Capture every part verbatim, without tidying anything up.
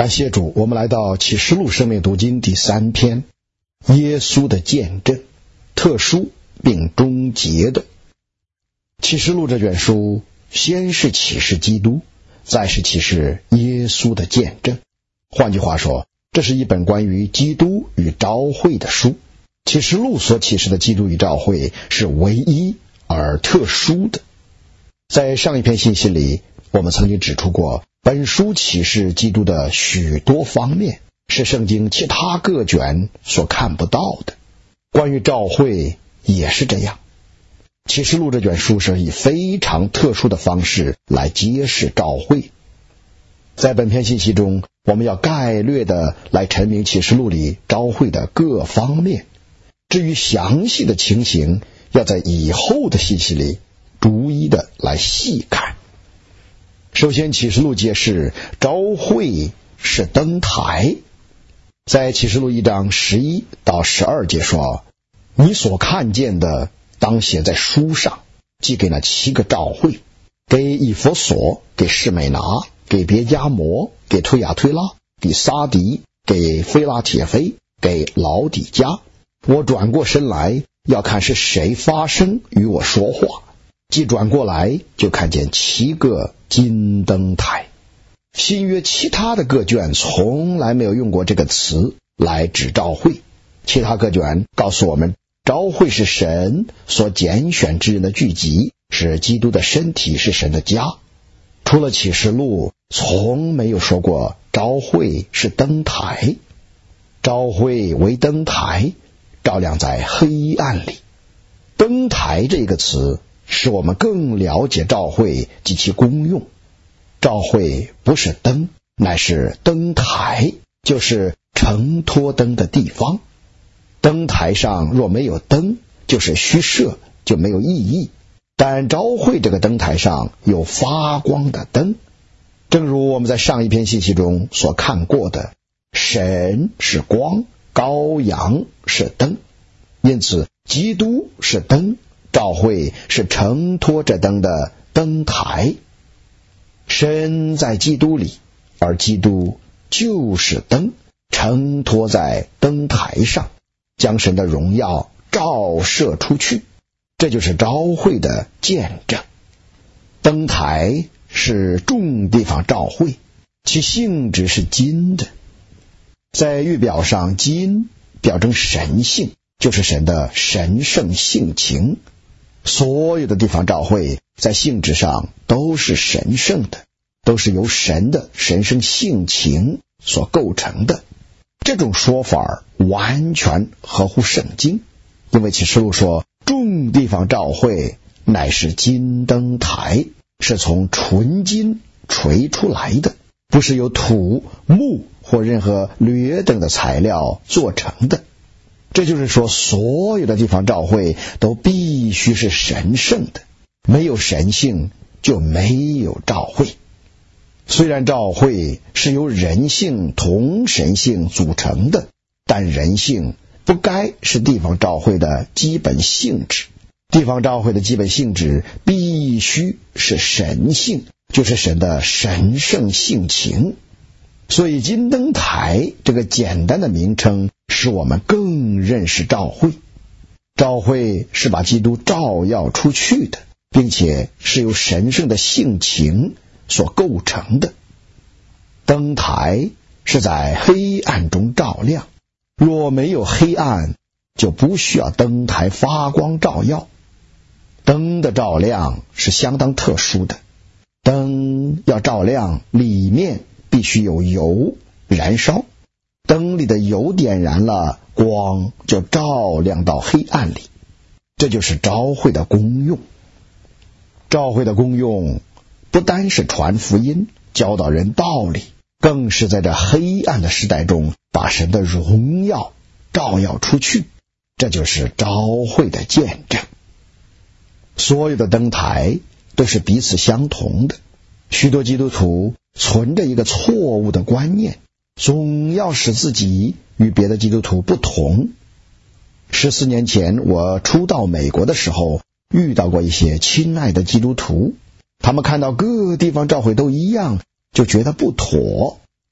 感谢主，我们来到启示录生命读经第三篇，耶稣的见证，特殊并终结的。启示录这卷书先是启示基督，再是启示耶稣的见证。换句话说，这是一本关于基督与召会的书。启示录所启示的基督与召会是唯一而特殊的。在上一篇信息里，我们曾经指出过，本书启示基督的许多方面是圣经其他各卷所看不到的。关于召会也是这样。启示录这卷书是以非常特殊的方式来揭示召会。在本篇信息中，我们要概略的来陈明启示录里召会的各方面。至于详细的情形，要在以后的信息里逐一的来细看。首先，启示录揭示召会是灯台。在启示录一章十一到十二节说，你所看见的当写在书上，寄给那七个召会，给以弗所，给士美拿，给别迦摩，给推雅推拉，给撒迪，给非拉铁非，给老底嘉。我转过身来，要看是谁发声与我说话。既转过来，就看见七个金灯台。新约其他的各卷从来没有用过这个词来指召会。其他各卷告诉我们，召会是神所拣选之人的聚集，是基督的身体，是神的家。除了启示录，从没有说过召会是灯台。召会为灯台，照亮在黑暗里。灯台这个词使我们更了解召会及其功用。召会不是灯，乃是灯台，就是承托灯的地方。灯台上若没有灯，就是虚设，就没有意义。但召会这个灯台上有发光的灯，正如我们在上一篇信息中所看过的，神是光，羔羊是灯，因此基督是灯，召会是承托着灯的灯台。神在基督里，而基督就是灯，承托在灯台上，将神的荣耀照射出去。这就是召会的见证。灯台是众地方召会，其性质是金的。在预表上，金表征神性，就是神的神圣性情。所有的地方召会在性质上都是神圣的，都是由神的神圣性情所构成的。这种说法完全合乎圣经，因为启示录说，众地方召会乃是金灯台，是从纯金锤出来的，不是由土、木或任何劣等的材料做成的。这就是说，所有的地方召会都必须是神圣的，没有神性就没有召会。虽然召会是由人性同神性组成的，但人性不该是地方召会的基本性质。地方召会的基本性质必须是神性，就是神的神圣性情。所以金灯台这个简单的名称使我们更认识召会。召会是把基督照耀出去的，并且是由神圣的性情所构成的。灯台是在黑暗中照亮，若没有黑暗，就不需要灯台发光照耀。灯的照亮是相当特殊的，灯要照亮，里面必须有油燃烧，灯里的油点燃了，光就照亮到黑暗里。这就是召会的功用。召会的功用不单是传福音，教导人道理，更是在这黑暗的时代中把神的荣耀照耀出去。这就是召会的见证。所有的灯台都是彼此相同的。许多基督徒存着一个错误的观念，总要使自己与别的基督徒不同。十四年前我初到美国的时候，遇到过一些亲爱的基督徒，他们看到各地方召会都一样，就觉得不妥。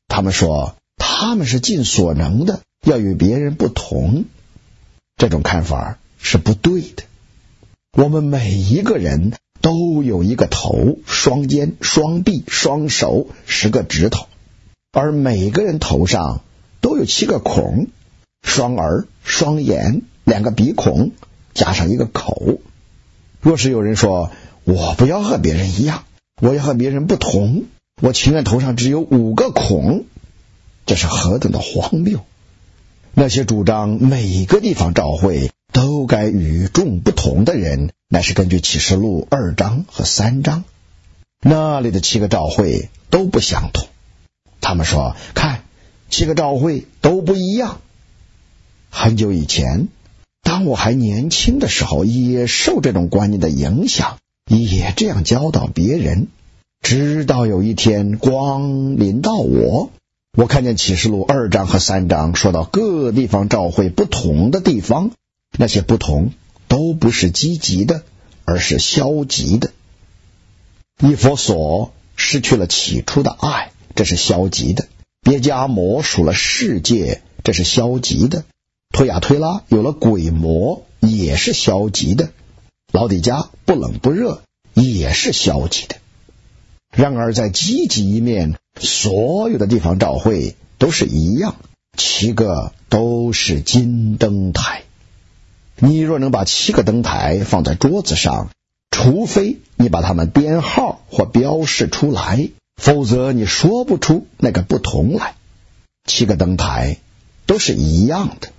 他们说他们是尽所能的要与别人不同，这种看法是不对的。我们每一个人都有一个头、双肩、双臂、双手、十个指头，而每个人头上都有七个孔，双耳、双眼、两个鼻孔，加上一个口。若是有人说我不要和别人一样，我要和别人不同，我情愿头上只有五个孔，这是何等的荒谬！那些主张每个地方教会都该与众不同的人，乃是根据启示录二章和三章，那里的七个教会都不相同。他们说看，七个教会都不一样。很久以前，当我还年轻的时候，也受这种观念的影响，也这样教导别人。直到有一天光临到我，我看见启示录二章和三章说到各地方教会不同的地方，那些不同都不是积极的，而是消极的。以弗所失去了起初的爱，这是消极的；别迦摩属了世界，这是消极的；推雅推拉有了鬼魔，也是消极的；老底嘉不冷不热，也是消极的。然而在积极一面，所有的地方教会都是一样，七个都是金灯台。你若能把七个灯台放在桌子上，除非你把它们编号或标示出来，否则你说不出那个不同来。七个灯台都是一样的。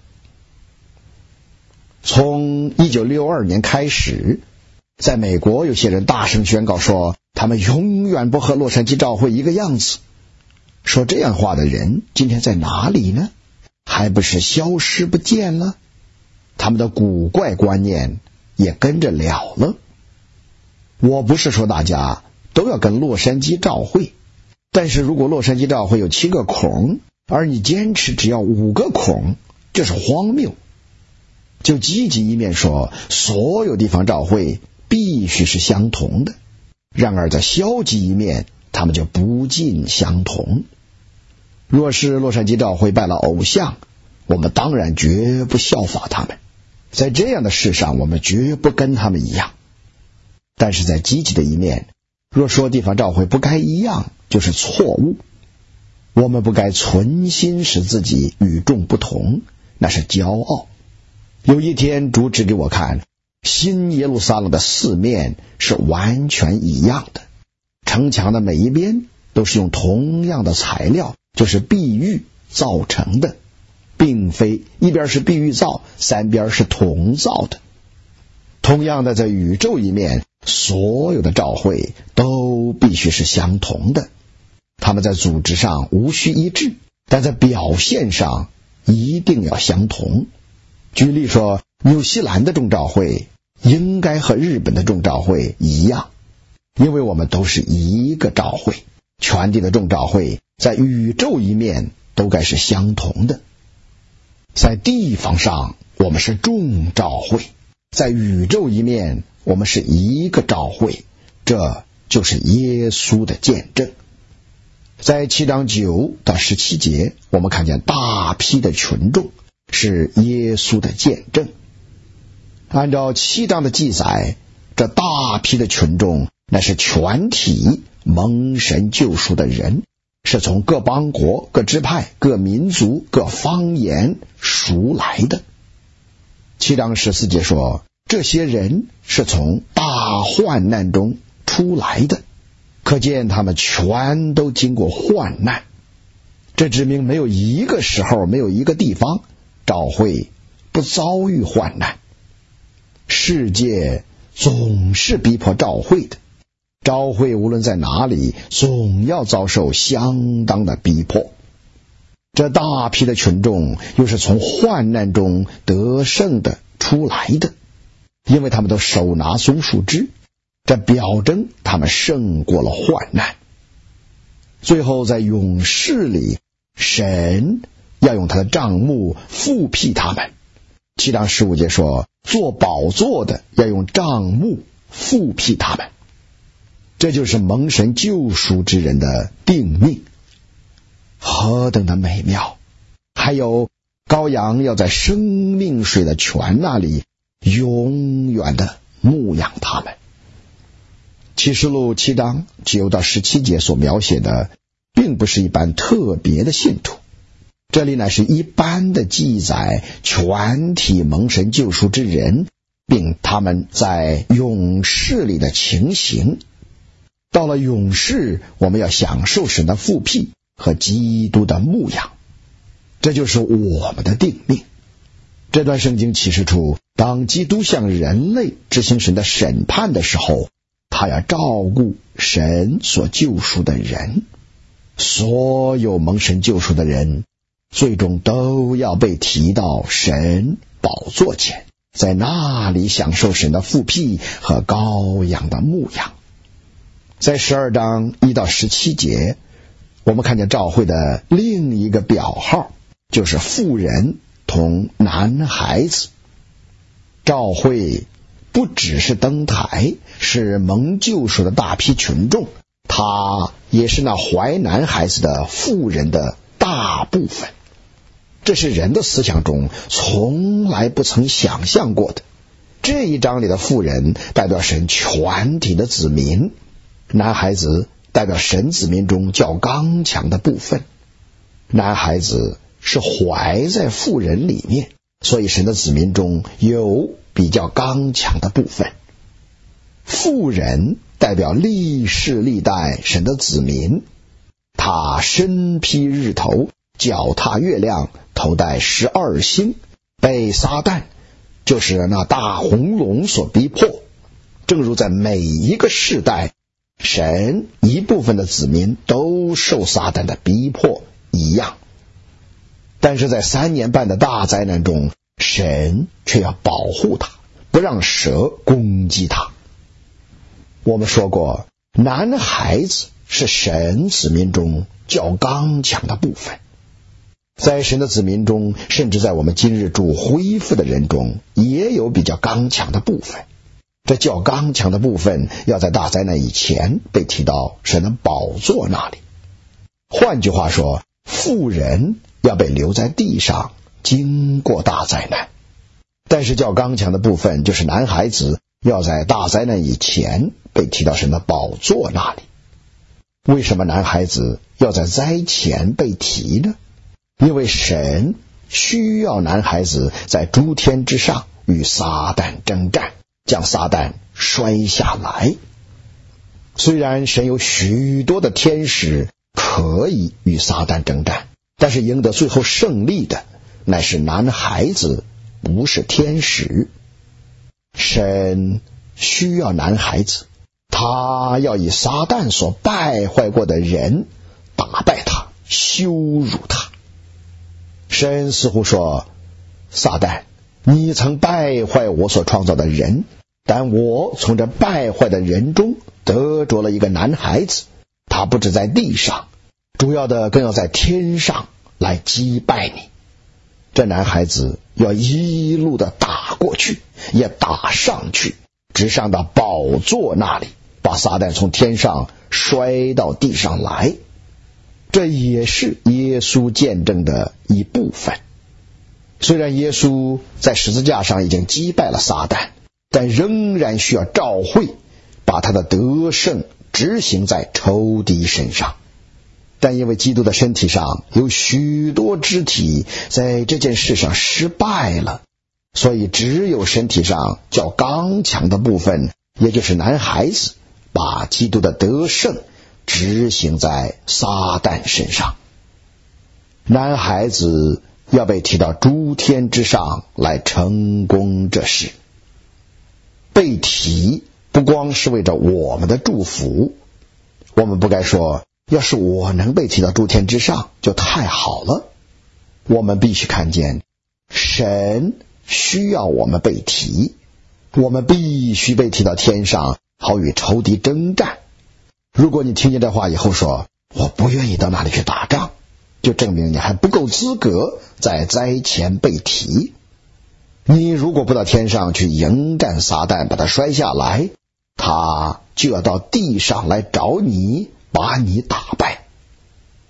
从一九六二年开始，在美国有些人大声宣告说他们永远不和洛杉矶教会一个样子。说这样话的人今天在哪里呢？还不是消失不见了？他们的古怪观念也跟着了了。我不是说大家都要跟洛杉矶教会，但是如果洛杉矶教会有七个孔，而你坚持只要五个孔，这是荒谬。就积极一面说，所有地方教会必须是相同的，然而在消极一面，他们就不尽相同。若是洛杉矶教会拜了偶像，我们当然绝不效法他们，在这样的事上我们绝不跟他们一样。但是在积极的一面，若说地方教会不该一样，就是错误。我们不该存心使自己与众不同，那是骄傲。有一天主指给我看，新耶路撒冷的四面是完全一样的，城墙的每一边都是用同样的材料，就是碧玉造成的，并非一边是碧玉造，三边是铜造的。同样的，在宇宙一面，所有的教会都必须是相同的，他们在组织上无需一致，但在表现上一定要相同。举例说，纽西兰的众教会应该和日本的众教会一样，因为我们都是一个教会。全地的众教会在宇宙一面都该是相同的。在地方上我们是众教会，在宇宙一面我们是一个教会，这就是耶稣的见证。在七章九到十七节，我们看见大批的群众是耶稣的见证。按照七章的记载，这大批的群众那是全体蒙神救赎的人，是从各邦国、各支派、各民族、各方言赎来的。七章十四节说，这些人是从大患难中出来的，可见他们全都经过患难。这指明没有一个时候，没有一个地方教会不遭遇患难。世界总是逼迫教会的，教会无论在哪里，总要遭受相当的逼迫。这大批的群众又是从患难中得胜的出来的，因为他们都手拿松树枝，这表征他们胜过了患难。最后在勇士里，神要用他的帐幕复辟他们。七章十五节说，做宝座的要用帐幕复辟他们。这就是蒙神救赎之人的定命。 何等的美妙！还有羔羊要在生命水的泉那里永远的牧养他们。启示录七章九到十七节所描写的并不是一般特别的信徒，这里乃是一般的记载全体蒙神救赎之人，并他们在永世里的情形。到了永世，我们要享受神的复辟和基督的牧养，这就是我们的定命。这段圣经启示出，当基督向人类执行神的审判的时候，他要照顾神所救赎的人。所有蒙神救赎的人最终都要被提到神宝座前，在那里享受神的复辟和羔羊的牧养。在十二章一到十七节，我们看见召会的另一个表号，就是妇人同男孩子。召会不只是登台，是蒙救赎的大批群众，他也是那怀男孩子的妇人的大部分。这是人的思想中从来不曾想象过的。这一章里的妇人代表神全体的子民，男孩子代表神子民中较刚强的部分。男孩子是怀在妇人里面，所以神的子民中有比较刚强的部分。妇人代表历世历代神的子民，他身披日头，脚踏月亮，头戴十二星，被撒旦就是那大红龙所逼迫。正如在每一个世代，神一部分的子民都受撒旦的逼迫一样，但是在三年半的大灾难中，神却要保护他，不让蛇攻击他。我们说过，男孩子是神子民中较刚强的部分。在神的子民中，甚至在我们今日主恢复的人中，也有比较刚强的部分。这较刚强的部分要在大灾难以前被提到神的宝座那里。换句话说，妇人要被留在地上经过大灾难，但是较刚强的部分就是男孩子要在大灾难以前被提到神的宝座那里。为什么男孩子要在灾前被提呢？因为神需要男孩子在诸天之上与撒旦征战，将撒旦摔下来。虽然神有许多的天使可以与撒旦征战，但是赢得最后胜利的乃是男孩子，不是天使。神需要男孩子，他要以撒旦所败坏过的人打败他，羞辱他。神似乎说，撒旦，你曾败坏我所创造的人，但我从这败坏的人中得着了一个男孩子，他不只在地上，主要的更要在天上来击败你。这男孩子要一路的打过去，也打上去，直上到宝座那里，把撒旦从天上摔到地上来。这也是耶稣见证的一部分。虽然耶稣在十字架上已经击败了撒旦，但仍然需要召会把他的得胜执行在仇敌身上。但因为基督的身体上有许多肢体在这件事上失败了，所以只有身体上较刚强的部分，也就是男孩子，把基督的得胜执行在撒旦身上。男孩子要被提到诸天之上来成功这事。被提不光是为着我们的祝福，我们不该说要是我能被提到诸天之上就太好了。我们必须看见神需要我们被提，我们必须被提到天上，好与仇敌征战。如果你听见这话以后说我不愿意到那里去打仗，就证明你还不够资格在灾前被提。你如果不到天上去迎战撒旦，把他摔下来，他就要到地上来找你，把你打败。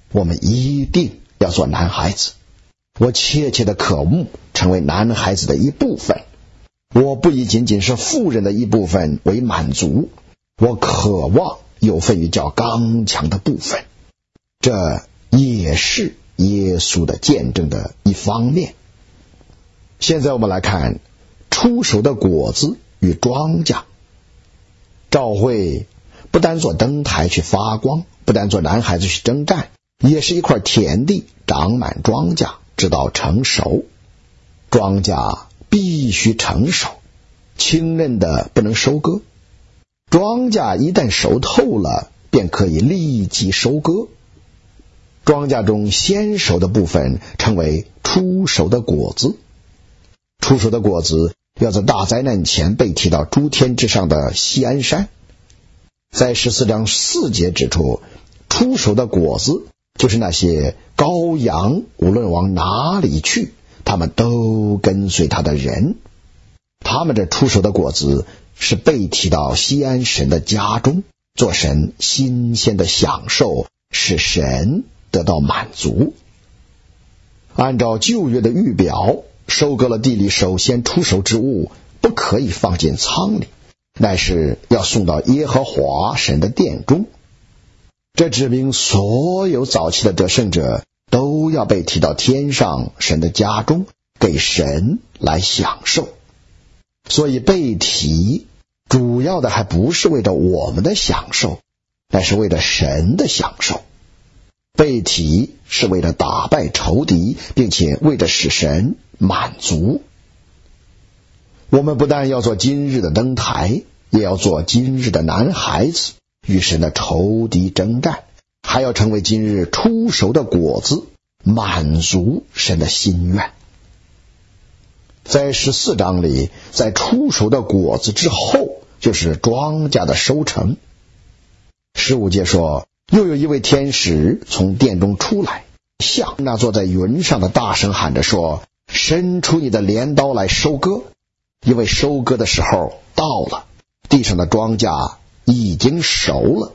我们一定要做男孩子。我切切的渴慕成为男孩子的一部分。我不以仅仅是妇人的一部分为满足，我渴望有份于较刚强的部分。这也是耶稣的见证的一方面。现在我们来看出熟的果子与庄稼。教会不单做灯台去发光，不单做男孩子去征战，也是一块田地，长满庄稼，直到成熟。庄稼必须成熟，青嫩的不能收割。庄稼一旦熟透了，便可以立即收割。庄稼中先熟的部分称为初熟的果子。初熟的果子要在大灾难前被提到诸天之上的锡安山。在十四章四节指出，初熟的果子就是那些羔羊，无论往哪里去，他们都跟随他的人。他们这初熟的果子是被提到锡安神的家中，做神新鲜的享受，使神得到满足。按照旧约的预表，收割了地里首先出熟之物，不可以放进仓里，乃是要送到耶和华神的殿中。这指明所有早期的得胜者都要被提到天上神的家中，给神来享受。所以被提主要的还不是为了我们的享受，乃是为了神的享受。被提是为了打败仇敌，并且为了使神满足。我们不但要做今日的灯台，也要做今日的男孩子，与神的仇敌征战，还要成为今日出熟的果子，满足神的心愿。在十四章里，在出熟的果子之后，就是庄稼的收成。十五节说，又有一位天使从殿中出来，向那坐在云上的大声喊着说，伸出你的镰刀来收割，因为收割的时候到了，地上的庄稼已经熟了。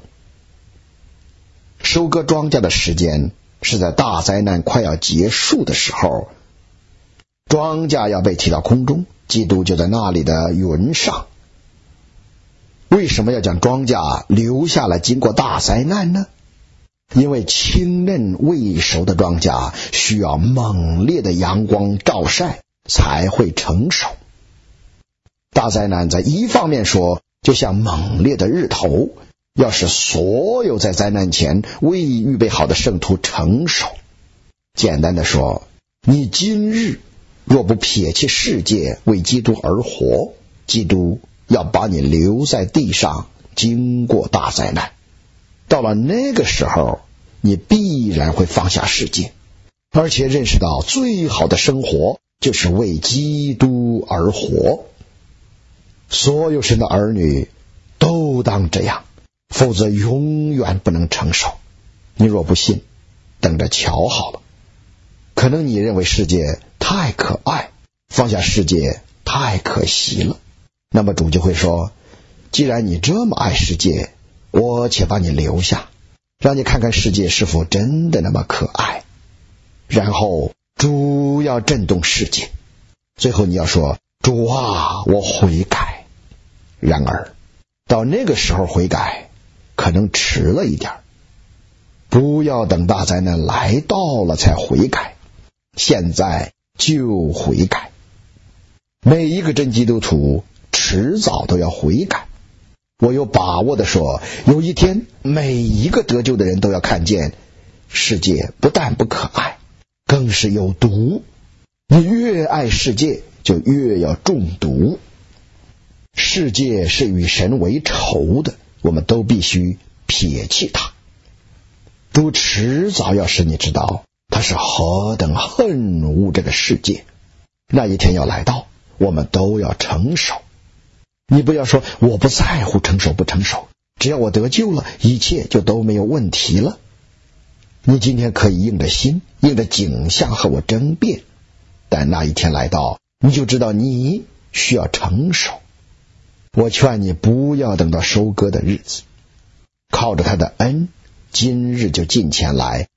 收割庄稼的时间是在大灾难快要结束的时候，庄稼要被提到空中，基督就在那里的云上。为什么要将庄稼留下来经过大灾难呢？因为清嫩未熟的庄稼需要猛烈的阳光照晒才会成熟。大灾难在一方面说，就像猛烈的日头，要使所有在灾难前未预备好的圣徒成熟。简单的说，你今日若不撇弃世界，为基督而活，基督要把你留在地上，经过大灾难。到了那个时候，你必然会放下世界，而且认识到最好的生活就是为基督而活。所有神的儿女都当这样，否则永远不能成熟。你若不信，等着瞧好了。可能你认为世界太可爱，放下世界太可惜了，那么主就会说，既然你这么爱世界，我且把你留下，让你看看世界是否真的那么可爱。然后主要震动世界，最后你要说，主啊，我悔改。然而到那个时候悔改可能迟了一点，不要等大灾难来到了才悔改，现在就悔改。每一个真基督徒迟早都要悔改。我有把握的说，有一天每一个得救的人都要看见，世界不但不可爱，更是有毒。你越爱世界，就越要中毒。世界是与神为仇的，我们都必须撇弃它。主迟早要使你知道，他是何等恨恶这个世界。那一天要来到，我们都要成熟。你不要说我不在乎成熟不成熟，只要我得救了，一切就都没有问题了。你今天可以硬着心，硬着景象和我争辩，但那一天来到，你就知道你需要成熟。我劝你不要等到收割的日子，靠着他的恩，今日就近前来，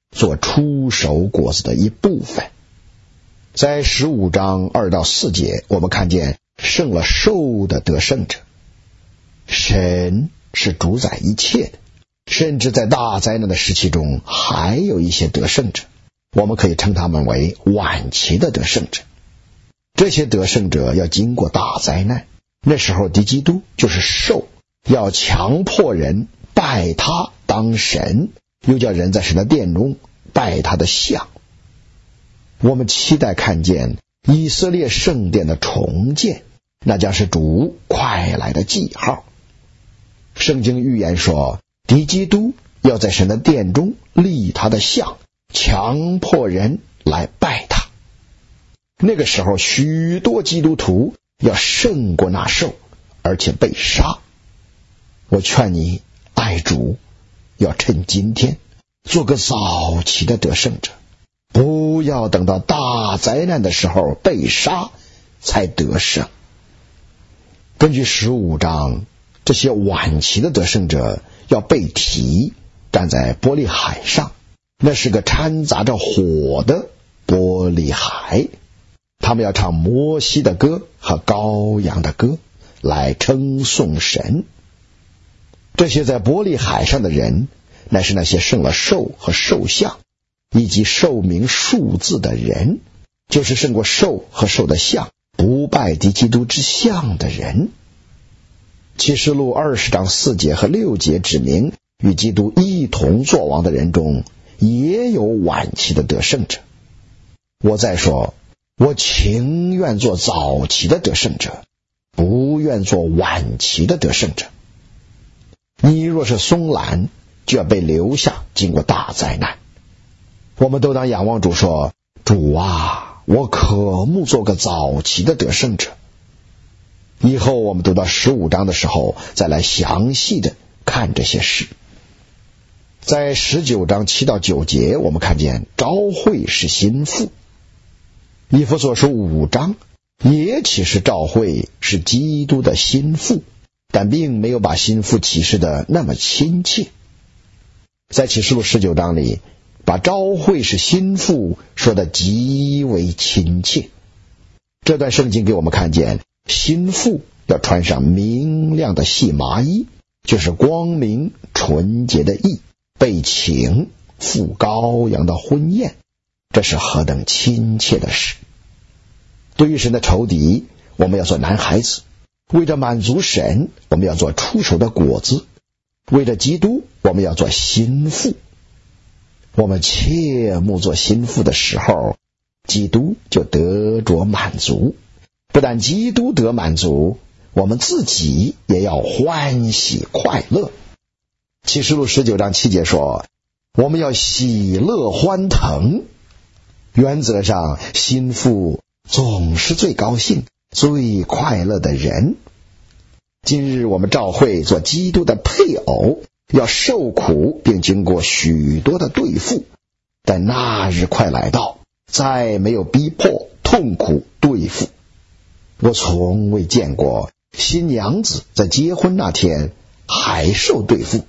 做出熟果子的一部分。在十五章二到四节，我们看见胜了兽的得胜者。神是主宰一切的，甚至在大灾难的时期中还有一些得胜者，我们可以称他们为晚期的得胜者。这些得胜者要经过大灾难，那时候敌基督就是兽，要强迫人拜他当神，又叫人在神的殿中拜他的像。我们期待看见以色列圣殿的重建，那将是主快来的记号。圣经预言说，敌基督要在神的殿中立他的像，强迫人来拜他。那个时候许多基督徒要胜过那兽，而且被杀。我劝你爱主，要趁今天做个早期的得胜者，不要等到大灾难的时候被杀才得胜。根据十五章，这些晚期的得胜者要被提，站在玻璃海上，那是个掺杂着火的玻璃海。他们要唱摩西的歌和羔羊的歌来称颂神。这些在玻璃海上的人，乃是那些胜了兽和兽像以及兽名数字的人，就是胜过兽和兽的像，不拜敌基督之像的人。启示录二十章四节和六节指明，与基督一同作王的人中也有晚期的得胜者。我再说，我情愿做早期的得胜者，不愿做晚期的得胜者。你若是松懒，就要被留下经过大灾难。我们都当仰望主说，主啊，我渴慕做个早期的得胜者。以后我们读到十五章的时候，再来详细的看这些事。在十九章七到九节，我们看见召会是心腹。以弗所书五章也启示召会是基督的心腹，但并没有把心腹启示的那么亲切。在启示录十九章里，把召会是心腹说的极为亲切。这段圣经给我们看见，心腹要穿上明亮的细麻衣，就是光明纯洁的义，被请赴羔羊的婚宴，这是何等亲切的事。对于神的仇敌，我们要做男孩子；为着满足神，我们要做出熟的果子；为着基督，我们要做心腹。我们切慕做心腹的时候，基督就得着满足。不但基督得满足，我们自己也要欢喜快乐。启示录十九章七节说，我们要喜乐欢腾。原则上，心腹总是最高兴最快乐的人。今日我们召会做基督的配偶，要受苦并经过许多的对付，但那日快来到，再没有逼迫痛苦对付。我从未见过新娘子在结婚那天还受对付。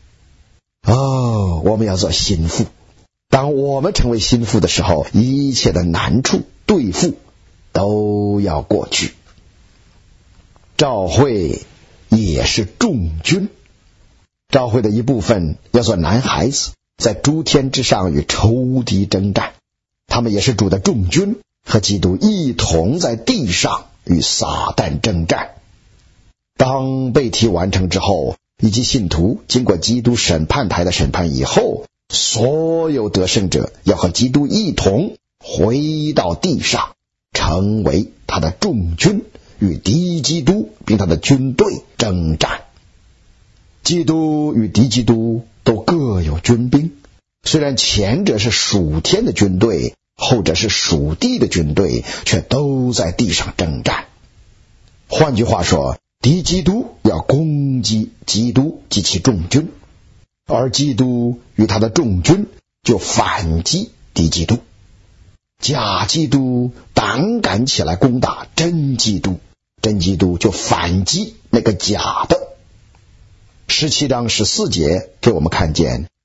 哦，我们要做心腹。当我们成为心腹的时候，一切的难处对付都要过去。召会也是众军，召会的一部分要做男孩子，在诸天之上与仇敌征战。他们也是主的众军，和基督一同在地上与撒旦征战。当被提完成之后，以及信徒经过基督审判台的审判以后，所有得胜者要和基督一同回到地上，成为他的众军，与敌基督并他的军队征战。基督与敌基督都各有军兵，虽然前者是属天的军队，后者是属地的军队，却都在地上征战。换句话说，敌基督要攻击基督及其众军，而基督与他的众军就反击敌基督。假基督胆敢起来攻打真基督，真基督就反击那个假的。十七章十四节给我们看见，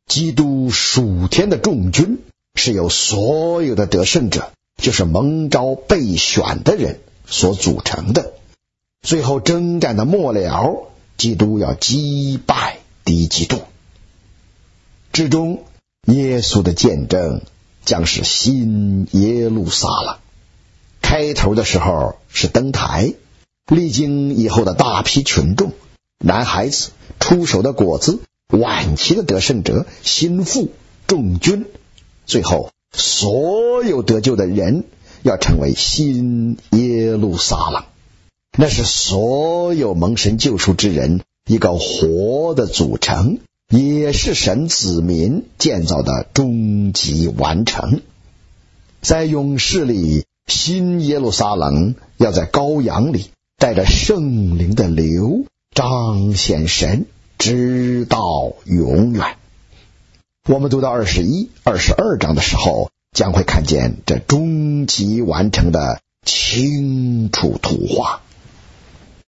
基督属天的众军是由所有的得胜者，就是蒙召被选的人所组成的。最后征战的末了，基督要击败敌基督。之中，耶稣的见证将是新耶路撒冷。开头的时候是登台，历经以后的大批群众，男孩子、出手的果子、晚期的得胜者、心腹、众军，最后所有得救的人要成为新耶路撒冷。那是所有蒙神救赎之人一个活的组成，也是神子民建造的终极完成。在勇士里，新耶路撒冷要在羔羊里带着圣灵的流，彰显神直到永远。我们读到二十一、二十二章的时候，将会看见这终极完成的清楚图画。